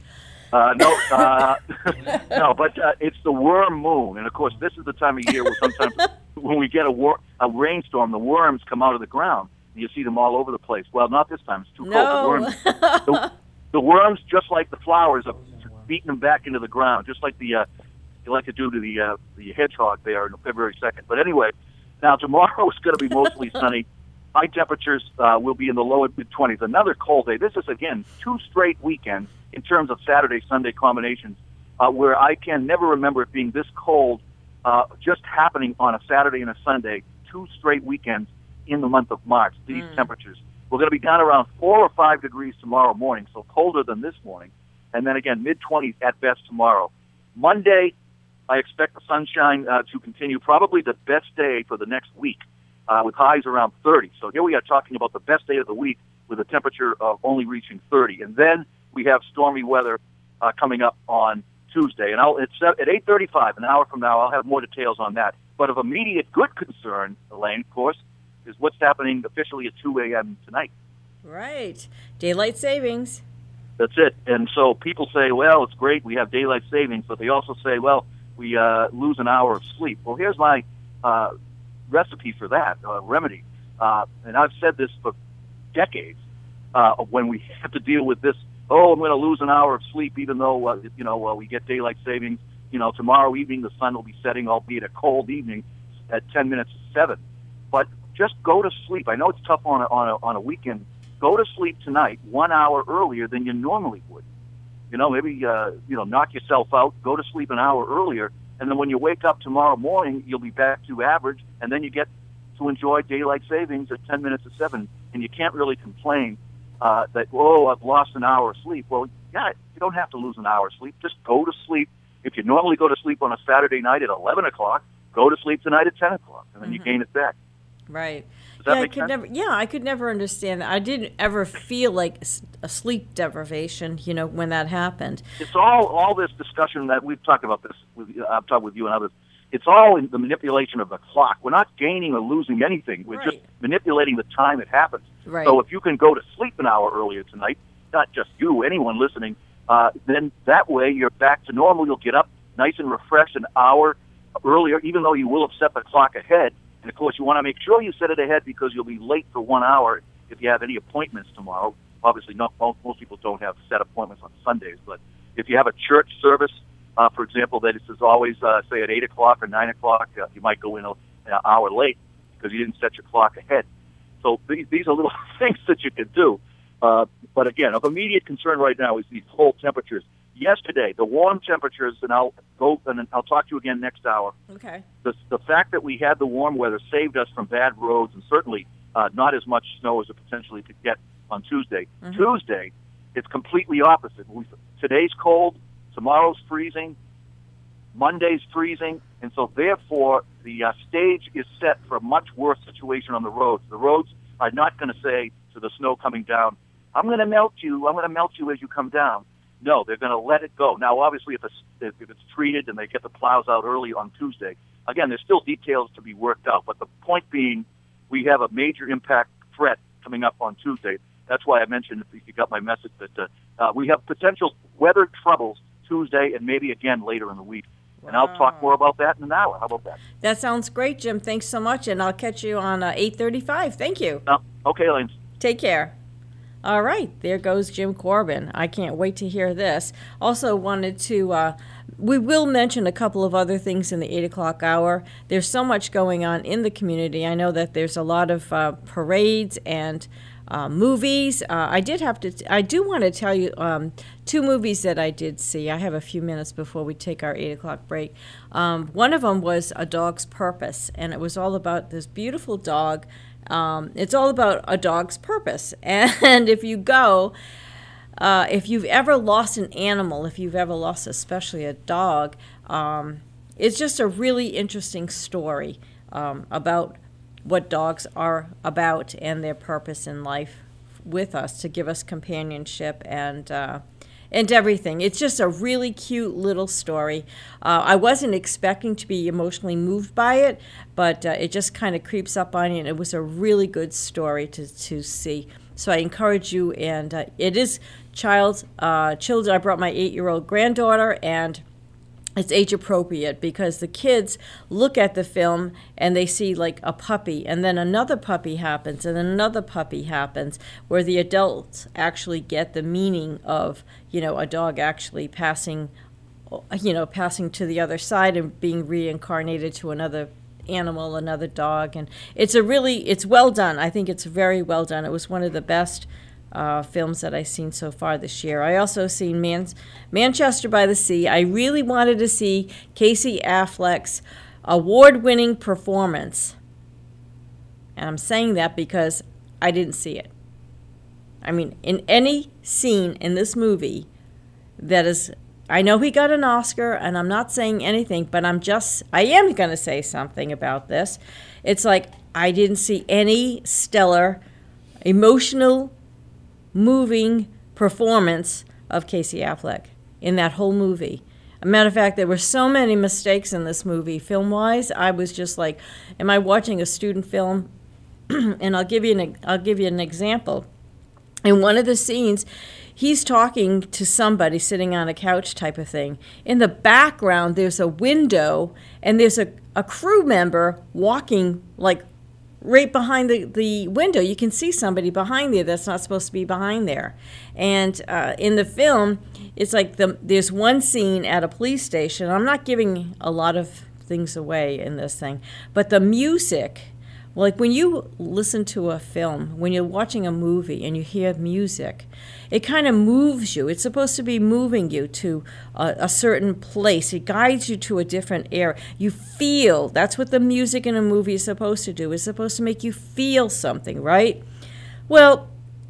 No, but it's the worm moon. And, of course, this is the time of year where sometimes when we get a rainstorm, the worms come out of the ground. You see them all over the place. Well, not this time. It's too cold. The worms, just like the flowers, are beating them back into the ground, just like you like to do to the hedgehog there on February 2nd. But anyway, now tomorrow is going to be mostly sunny. High temperatures will be in the low and mid-20s. Another cold day. This is, again, 2 straight weekends in terms of Saturday-Sunday combinations where I can never remember it being this cold just happening on a Saturday and a Sunday, 2 straight weekends in the month of March, these temperatures. We're going to be down around 4 or 5 degrees tomorrow morning, so colder than this morning. And then again, mid-20s at best tomorrow. Monday, I expect the sunshine to continue, probably the best day for the next week, with highs around 30. So here we are talking about the best day of the week with a temperature of only reaching 30. And then we have stormy weather coming up on Tuesday. And it's at 8:35, an hour from now, I'll have more details on that. But of immediate good concern, Elaine, of course, is what's happening officially at 2 a.m. tonight. Right. Daylight savings. That's it. And so people say, well, it's great, we have daylight savings, but they also say, well, we lose an hour of sleep. Well, here's my recipe for that, remedy. And I've said this for decades when we have to deal with this, I'm going to lose an hour of sleep even though, we get daylight savings. Tomorrow evening the sun will be setting, albeit a cold evening, at 10 minutes to 7. But just go to sleep. I know it's tough on a weekend. Go to sleep tonight 1 hour earlier than you normally would. Maybe knock yourself out, go to sleep an hour earlier, and then when you wake up tomorrow morning, you'll be back to average, and then you get to enjoy daylight savings at 10 minutes to 7, and you can't really complain that, I've lost an hour of sleep. Well, yeah, you don't have to lose an hour of sleep. Just go to sleep. If you normally go to sleep on a Saturday night at 11 o'clock, go to sleep tonight at 10 o'clock, and then you gain it back. Right. Does that make sense? I could never understand that. I didn't ever feel like a sleep deprivation, when that happened. It's all this discussion that we've talked about this. I've talked with you and others. It's all in the manipulation of the clock. We're not gaining or losing anything. We're just manipulating the time it happens. Right. So if you can go to sleep an hour earlier tonight, not just you, anyone listening, then that way you're back to normal. You'll get up nice and refreshed an hour earlier, even though you will have set the clock ahead. And, of course, you want to make sure you set it ahead because you'll be late for 1 hour if you have any appointments tomorrow. Obviously, most people don't have set appointments on Sundays. But if you have a church service, for example, that is always, say, at 8 o'clock or 9 o'clock, you might go in an hour late because you didn't set your clock ahead. So these are little things that you can do. But, again, of immediate concern right now is these cold temperatures. Yesterday, the warm temperatures, and I'll talk to you again next hour. Okay. The fact that we had the warm weather saved us from bad roads and certainly not as much snow as it potentially could get on Tuesday. Mm-hmm. Tuesday, it's completely opposite. Today's cold, tomorrow's freezing, Monday's freezing, and so therefore the stage is set for a much worse situation on the roads. The roads are not going to say to the snow coming down, I'm going to melt you as you come down. No, they're going to let it go. Now, obviously, if it's treated and they get the plows out early on Tuesday, again, there's still details to be worked out. But the point being, we have a major impact threat coming up on Tuesday. That's why I mentioned, if you got my message, that we have potential weather troubles Tuesday and maybe again later in the week. Wow. And I'll talk more about that in an hour. How about that? That sounds great, Jim. Thanks so much, and I'll catch you on 8:35. Thank you. Okay, Elaine. Take care. All right, there goes Jim Corbin. I can't wait to hear this. Also wanted to, we will mention a couple of other things in the 8 o'clock hour. There's so much going on in the community. I know that there's a lot of parades and movies. I do want to tell you 2 movies that I did see. I have a few minutes before we take our 8 o'clock break. One of them was A Dog's Purpose, and it was all about this beautiful dog. It's all about a dog's purpose. And if you go, if you've ever lost an animal, if you've ever lost especially a dog, it's just a really interesting story about what dogs are about and their purpose in life with us, to give us companionship and everything. It's just a really cute little story. I wasn't expecting to be emotionally moved by it, but it just kind of creeps up on you, and it was a really good story to see. So I encourage you, and it is children. I brought my 8-year-old granddaughter, and it's age appropriate because the kids look at the film and they see like a puppy, and then another puppy happens, and then another puppy happens, where the adults actually get the meaning of, a dog actually passing to the other side and being reincarnated to another animal, another dog. And it's well done. I think it's very well done. It was one of the best films that I've seen so far this year. I also seen Manchester by the Sea. I really wanted to see Casey Affleck's award-winning performance. And I'm saying that because I didn't see it. I mean, in any scene in this movie that is I know he got an Oscar, and I'm not saying anything, but I am going to say something about this. It's like I didn't see any stellar, emotional, moving performance of Casey Affleck in that whole movie. As a matter of fact, there were so many mistakes in this movie, film-wise. I was just like, am I watching a student film? And I'll give you an example. In one of the scenes, he's talking to somebody sitting on a couch type of thing. In the background, there's a window, and there's a crew member walking, like, right behind the window. You can see somebody behind there that's not supposed to be behind there. And in the film, it's like there's one scene at a police station. I'm not giving a lot of things away in this thing, but the music, like when you listen to a film, when you're watching a movie and you hear music, it kind of moves you. It's supposed to be moving you to a certain place. It guides you to a different area. You feel. That's what the music in a movie is supposed to do. It's supposed to make you feel something, right? Well,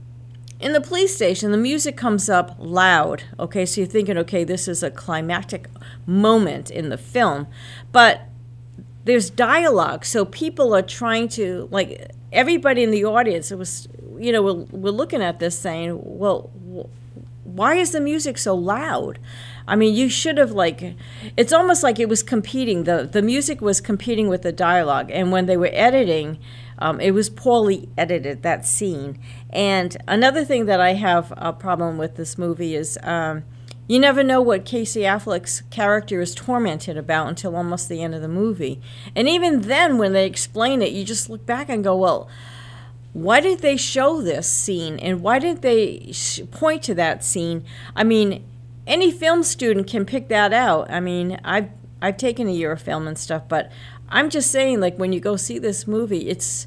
in the police station, the music comes up loud. Okay, so you're thinking, okay, this is a climactic moment in the film. But there's dialogue, so people are trying to, like, everybody in the audience, it was, you know, we're looking at this saying, well, why is the music so loud? I mean, you should have, like, it's almost like it was competing. The music was competing with the dialogue, and when they were editing, it was poorly edited, that scene. And another thing that I have a problem with this movie is you never know what Casey Affleck's character is tormented about until almost the end of the movie. And even then, when they explain it, you just look back and go, well, why did they show this scene? And why didn't they point to that scene? I mean, any film student can pick that out. I mean, I've taken a year of film and stuff, but I'm just saying, like, when you go see this movie, it's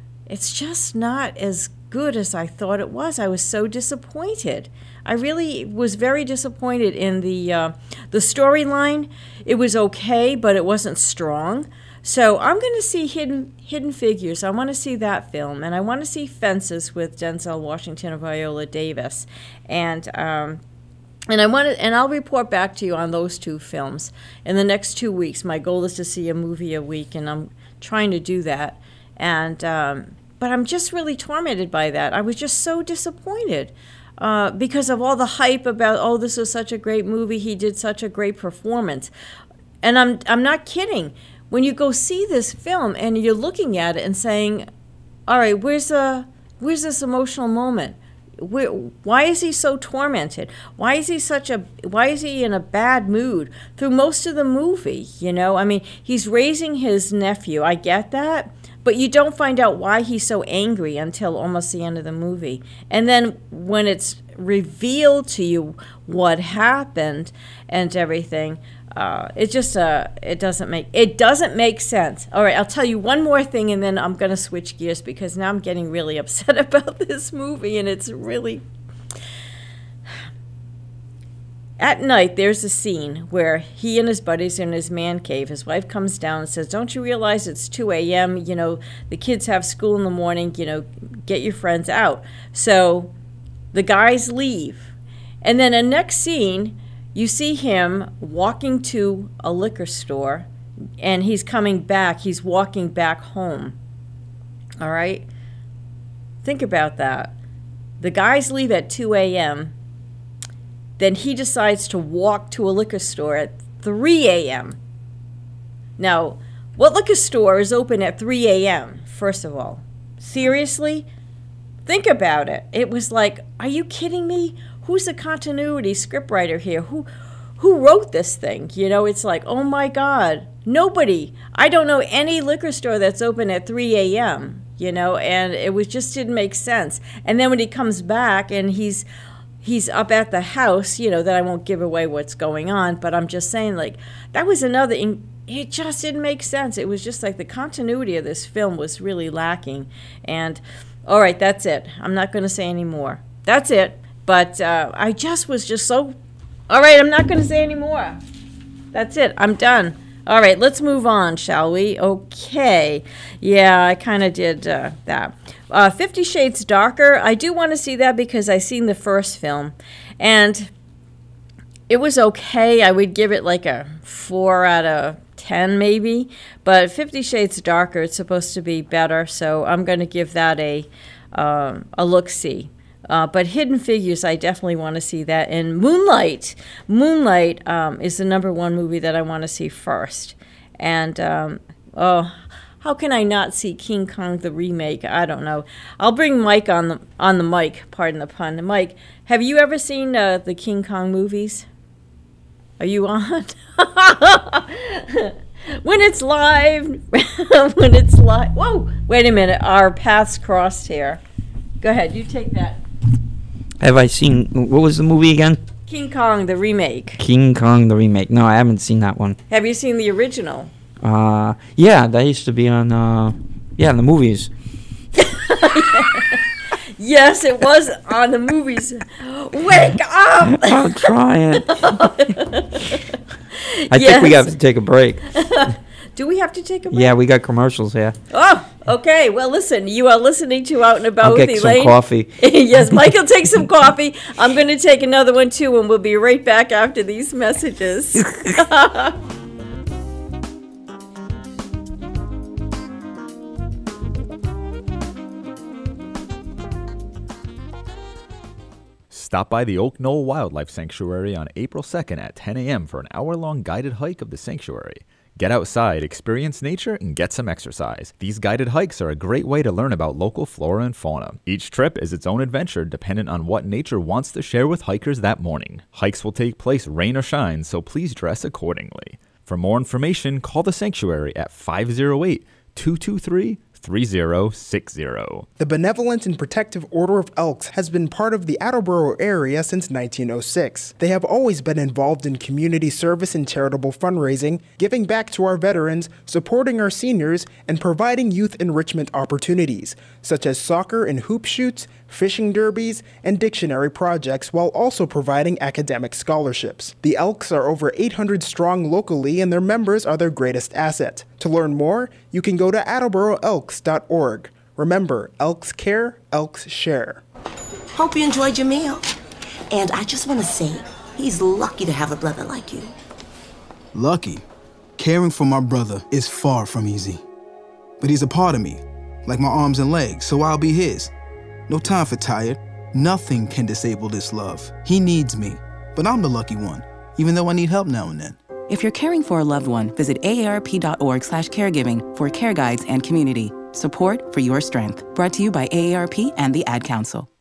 just not as good as I thought it was. I was so disappointed. I really was very disappointed in the storyline. It was okay, but it wasn't strong. So I'm going to see Hidden Figures. I want to see that film, and I want to see Fences with Denzel Washington and Viola Davis, and I'll report back to you on those two films in the next 2 weeks. My goal is to see a movie a week, and I'm trying to do that. And but I'm just really tormented by that. I was just so disappointed because of all the hype about, oh, this was such a great movie. He did such a great performance, and I'm not kidding. When you go see this film and you're looking at it and saying, all right, where's this emotional moment? Why is he so tormented? Why is he in a bad mood through most of the movie? You know, I mean, he's raising his nephew. I get that, but you don't find out why he's so angry until almost the end of the movie. And then when it's revealed to you what happened and everything, it doesn't make sense. All right, I'll tell you one more thing, and then I'm going to switch gears because now I'm getting really upset about this movie, and it's really... At night, there's a scene where he and his buddies are in his man cave. His wife comes down and says, don't you realize it's 2 a.m.? You know, the kids have school in the morning. You know, get your friends out. So the guys leave. And then the next scene, you see him walking to a liquor store, and he's coming back. He's walking back home. All right? Think about that. The guys leave at 2 a.m., then he decides to walk to a liquor store at 3 a.m. Now, what liquor store is open at 3 a.m., first of all? Seriously? Think about it. It was like, are you kidding me? Who's the continuity scriptwriter here? Who wrote this thing? You know, it's like, oh my God, nobody. I don't know any liquor store that's open at 3 a.m., you know, and it just didn't make sense. And then when he comes back and he's up at the house, you know, that I won't give away what's going on, but I'm just saying, like, that was another, it just didn't make sense. It was just like the continuity of this film was really lacking. And, all right, that's it. I'm not going to say any more. That's it. But I just was just so, all right, I'm not going to say any more. That's it. I'm done. All right, let's move on, shall we? Okay. Yeah, I kind of did that. 50 Shades Darker, I do want to see that because I've seen the first film. And It was okay. I would give it like a 4 out of 10 maybe. But 50 Shades Darker, it's supposed to be better, so I'm going to give that a look-see. But Hidden Figures, I definitely want to see that. And Moonlight is the number one movie that I want to see first. And, how can I not see King Kong the remake? I don't know. I'll bring Mike on the mic, pardon the pun. Mike, have you ever seen the King Kong movies? Are you on? When it's live. When it's live. Whoa, wait a minute. Our paths crossed here. Go ahead, you take that. Have I seen, what was the movie again? King Kong, the remake. King Kong, the remake. No, I haven't seen that one. Have you seen the original? Yeah, that used to be on, in the movies. Yes, it was on the movies. Wake up! I'm trying. I think we have to take a break. Do we have to take a break? Yeah, we got commercials here. Oh, okay. Well, listen, you are listening to Out and About with Elaine. I'll get some coffee. Yes, Mike will take some coffee. I'm going to take another one, too, and we'll be right back after these messages. Stop by the Oak Knoll Wildlife Sanctuary on April 2nd at 10 a.m. for an hour-long guided hike of the sanctuary. Get outside, experience nature, and get some exercise. These guided hikes are a great way to learn about local flora and fauna. Each trip is its own adventure dependent on what nature wants to share with hikers that morning. Hikes will take place rain or shine, so please dress accordingly. For more information, call the sanctuary at 508-223-3060. The Benevolent and Protective Order of Elks has been part of the Attleboro area since 1906. They have always been involved in community service and charitable fundraising, giving back to our veterans, supporting our seniors, and providing youth enrichment opportunities, such as soccer and hoop shoots, fishing derbies, and dictionary projects, while also providing academic scholarships. The Elks are over 800 strong locally, and their members are their greatest asset. To learn more, you can go to attleboroelks.org. Remember, Elks care, Elks share. Hope you enjoyed your meal. And I just want to say, he's lucky to have a brother like you. Lucky? Caring for my brother is far from easy. But he's a part of me, like my arms and legs, so I'll be his. No time for tired. Nothing can disable this love. He needs me, but I'm the lucky one, even though I need help now and then. If you're caring for a loved one, visit aarp.org/caregiving for care guides and community. Support for your strength. Brought to you by AARP and the Ad Council.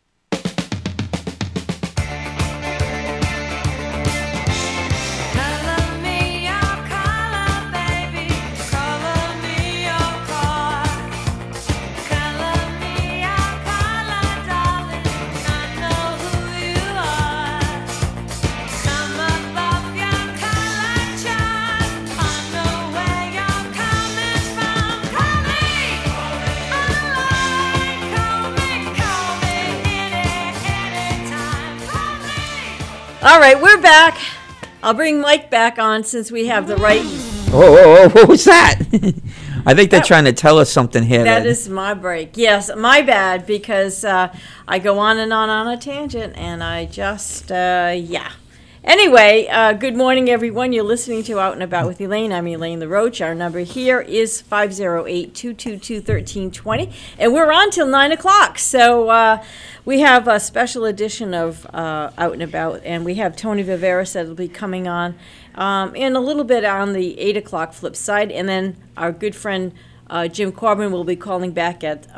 All right, we're back. I'll bring Mike back on since we have the right. Whoa, what was that? I think they're trying to tell us something here. That is my break. Yes, my bad, because I go on and on a tangent, and I just, yeah. Anyway, good morning, everyone. You're listening to Out and About with Elaine. I'm Elaine LaRoche. Our number here is 508-222-1320, and we're on till 9 o'clock. So we have a special edition of Out and About, and we have Tony Viveris that will be coming on in a little bit on the 8 o'clock flip side, and then our good friend Jim Corbin will be calling back at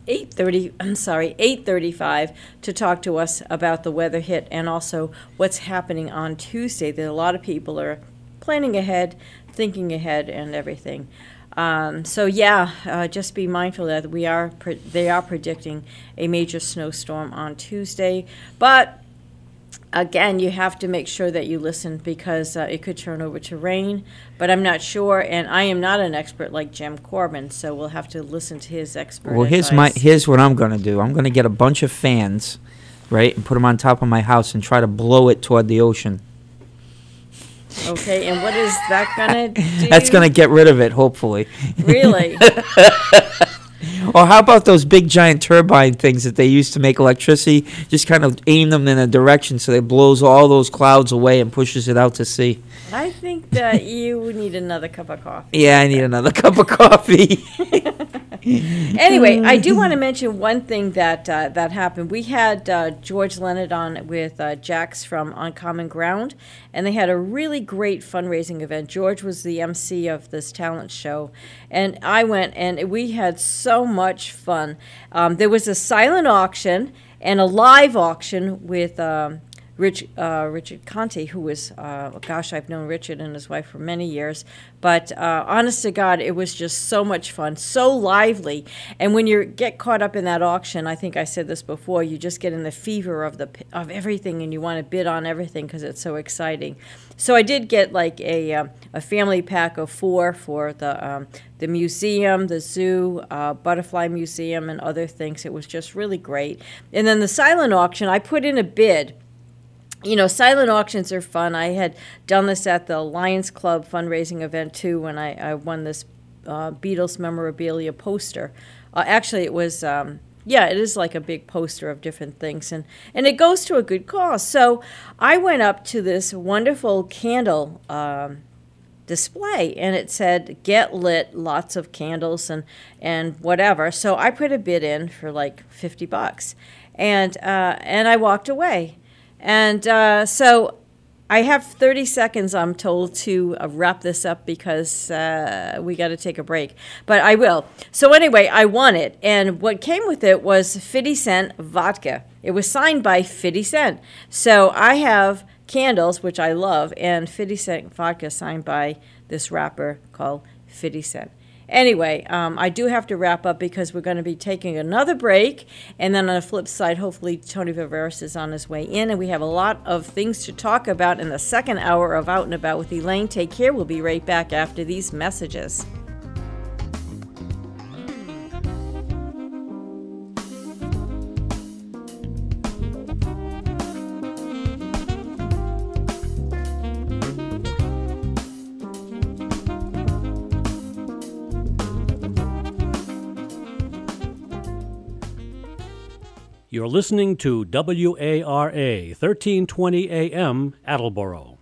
8:35 to talk to us about the weather hit and also what's happening on Tuesday. That a lot of people are planning ahead, thinking ahead, and everything. So yeah, just be mindful that they are predicting a major snowstorm on Tuesday, but again, you have to make sure that you listen because it could turn over to rain, but I'm not sure, and I am not an expert like Jim Corbin, so we'll have to listen to his expert advice. Here's what I'm going to do. I'm going to get a bunch of fans, right, and put them on top of my house and try to blow it toward the ocean. Okay, and what is that going to do? That's going to get rid of it, hopefully. Really? Or how about those big giant turbine things that they used to make electricity? Just kind of aim them in a direction so it blows all those clouds away and pushes it out to sea. I think that you need another cup of coffee. Yeah, I need another cup of coffee. Anyway, I do want to mention one thing that that happened. We had George Leonard on with Jax from Uncommon Ground, and they had a really great fundraising event. George was the MC of this talent show, and I went, and we had so much fun. There was a silent auction and a live auction with Richard Conte, who was, I've known Richard and his wife for many years. But honest to God, it was just so much fun, so lively. And when you get caught up in that auction, I think I said this before, you just get in the fever of everything, and you want to bid on everything because it's so exciting. So I did get like a family pack of 4 for the museum, the zoo, butterfly museum, and other things. It was just really great. And then the silent auction, I put in a bid. You know, silent auctions are fun. I had done this at the Lions Club fundraising event, too, when I won this Beatles memorabilia poster. Actually, it was, it is like a big poster of different things, and it goes to a good cause. So I went up to this wonderful candle display, and it said, "Get lit, lots of candles," and whatever. So I put a bid in for like $50, and I walked away. And so I have 30 seconds, I'm told, to wrap this up because we got to take a break. But I will. So anyway, I won it. And what came with it was 50 Cent vodka. It was signed by 50 Cent. So I have candles, which I love, and 50 Cent vodka signed by this rapper called 50 Cent. Anyway, I do have to wrap up because we're going to be taking another break. And then on the flip side, hopefully Tony Viveris is on his way in. And we have a lot of things to talk about in the second hour of Out and About with Elaine. Take care. We'll be right back after these messages. You're listening to WARA 1320 AM, Attleboro.